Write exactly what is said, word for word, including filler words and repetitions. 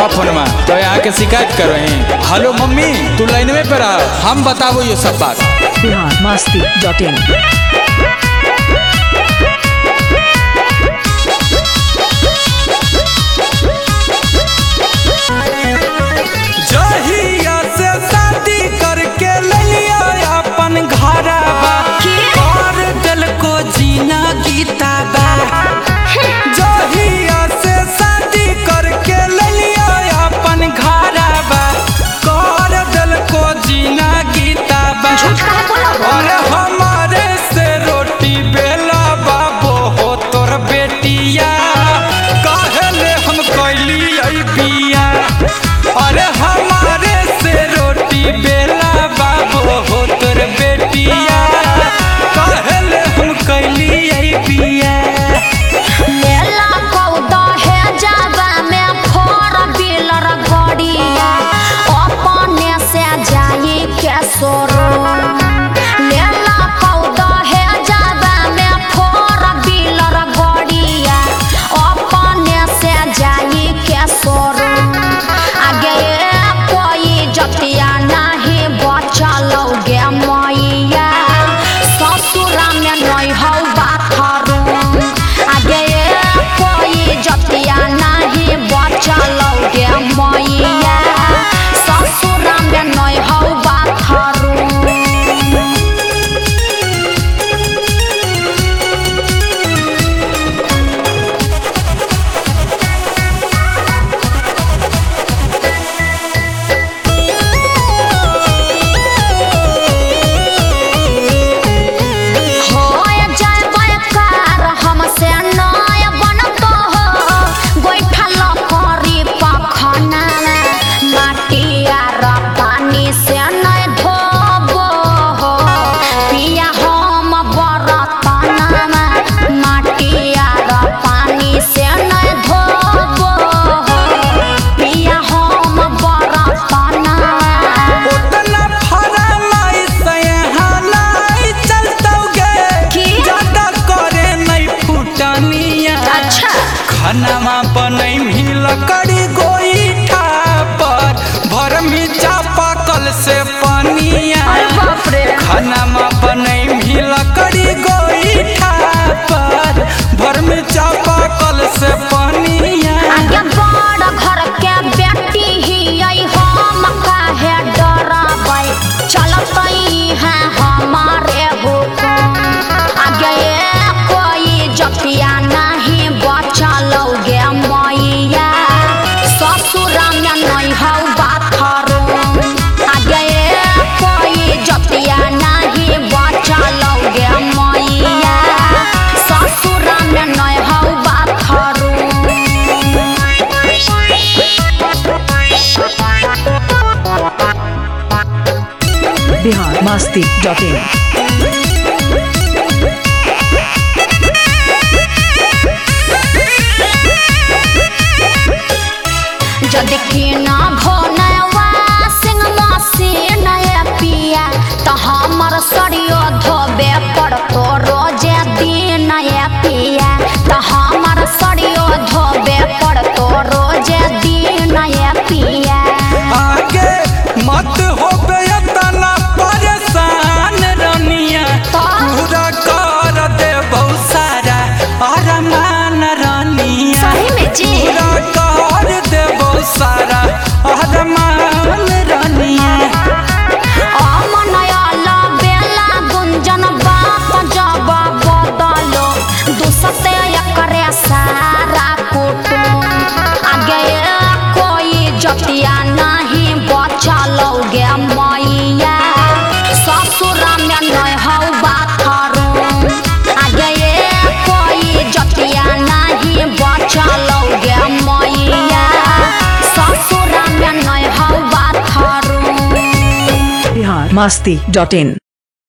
बा फोनमा तो यहाँ के शिकायत करो। हेलो मम्मी तू लाइन में पे रहा, हम बताबो ये सब बात। Bihar Masti dot in. जहिया से शादी करके लिया अपन घरवा, कर दिल को जीना गीता बा। जहिया से शादी करके लिया अपन घरवा, कर दिल को जीना गीता बा। और हमारे से रोटी बेला बाबो हो तोर बेटिया, कहले हम कैली बिया। अरे हमारे से रोटी बेला बाबो हो तोर बेटिया, कहले हम कैली बिया। लेला कौदा है जावा में फोर व्हीलर गाड़िया, अपने से जाई के सोरो। लेला कौदा है जावा में फोर व्हीलर गाड़िया, अपने से जाई के सोरो। आगे कोई जतिया नहीं बचलोगे मैया, ससुरा में नहीं हो बाथरू। आगे कोई जतिया नहीं बचलोगे मैया, ससुरा में नहीं हो बाथरू। होय जय बयकार हमसे नय बनतो हो, गोइठा लकड़ी पखना माटिया र पानी से नय धोबो हो। पिया हम बरतना माटिया र पानी से नय धोबो हो। पिया हम बरतना उतना फरमाइश यहाँ लाई चलतोगे, ज्यादा करे नहीं फुटनिया। अच्छा खानामा बनै भी लकड़ी गोईठा पर, भर में चापा कल से पानिया। अरे बाप रे। खानामा बनै भी लकड़ी गोईठा पर, भर में चापा कल से पानिया। आगे बड़ घर के बेटी ही आई, हम काहे डराबै, चलतई है हमारे हुकुम। आगे कोई जतिया नहीं बचलोगे मैया, ससुरा में नहीं हो बाथरूम। आगे कोई जतिया नहीं बचलोगे मैया, ससुरा में नहीं हो bathroom. Bihar Masti dot in. जदि ना भोनवा सिंह मसीन पिया, तो हमर सरियो धोबे पड़तो रोजे दिन पिया। तो हमर सरियो धोबे पड़तो रोजे दिन पिया। आगे मत हो तना परेशान रनिया, पूरा कर दे बहुत सारा अरमान रनिया। सही में जी। पूरा कर दे बहुत सारा अरमान रनिया। अमनयल बेला गुंजन बात जब बदलो, दुसते एकरे सारा कुटुम। आगे कोई जतिया नहीं बचलोगे मैया, ससुरा में नहीं हो बाथरूम। आगे कोई जतिया नहीं बचलोगे मैया, ससुरा में नहीं हो बाथरूम। बिहार मस्ती डॉट इन।